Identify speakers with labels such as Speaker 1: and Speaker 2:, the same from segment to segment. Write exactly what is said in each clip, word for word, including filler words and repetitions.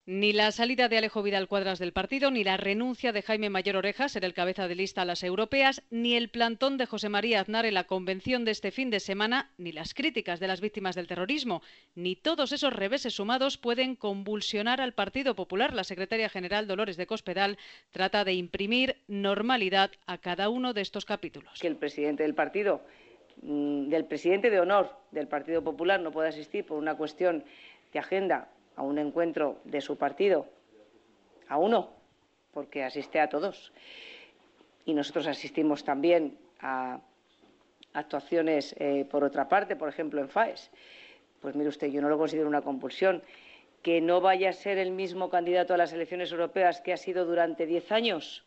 Speaker 1: Ni la salida de Alejo Vidal Cuadras del partido, ni la renuncia de Jaime Mayor Oreja a ser el cabeza de lista a las europeas, ni el plantón de José María Aznar en la convención de este fin de semana, ni las críticas de las víctimas del terrorismo, ni todos esos reveses sumados pueden convulsionar al Partido Popular. La secretaria general Dolores de Cospedal trata de imprimir normalidad a cada uno de estos capítulos.
Speaker 2: Que el presidente del partido, del presidente de honor del Partido Popular, no pueda asistir por una cuestión de agenda a un encuentro de su partido, a uno, porque asiste a todos. Y nosotros asistimos también a actuaciones eh, por otra parte, por ejemplo en FAES. Pues mire usted, yo no lo considero una compulsión. Que no vaya a ser el mismo candidato a las elecciones europeas que ha sido durante diez años.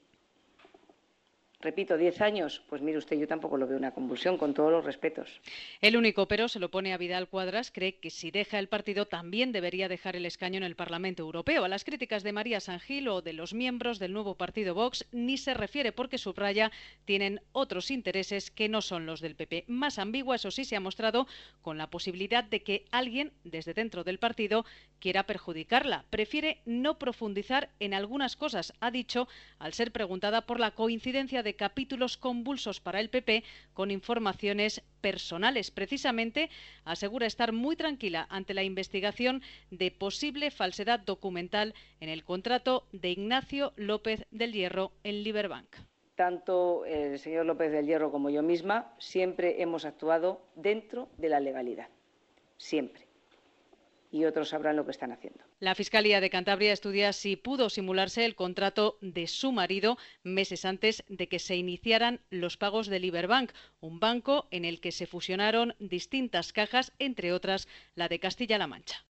Speaker 2: Repito, diez años, pues mire usted, yo tampoco lo veo una convulsión, con todos los respetos.
Speaker 1: El único pero se lo pone a Vidal Cuadras, cree que si deja el partido también debería dejar el escaño en el Parlamento Europeo. A las críticas de María San Gil o de los miembros del nuevo partido Vox ni se refiere porque subraya tienen otros intereses que no son los del P P. Más ambigua, eso sí, se ha mostrado con la posibilidad de que alguien desde dentro del partido quiera perjudicarla. Prefiere no profundizar en algunas cosas, ha dicho, al ser preguntada por la coincidencia de de capítulos convulsos para el P P con informaciones personales. Precisamente asegura estar muy tranquila ante la investigación de posible falsedad documental en el contrato de Ignacio López del Hierro en Liberbank.
Speaker 2: Tanto el señor López del Hierro como yo misma siempre hemos actuado dentro de la legalidad. Siempre. Y otros sabrán lo que están haciendo.
Speaker 1: La Fiscalía de Cantabria estudia si pudo simularse el contrato de su marido meses antes de que se iniciaran los pagos de Liberbank, un banco en el que se fusionaron distintas cajas, entre otras la de Castilla-La Mancha.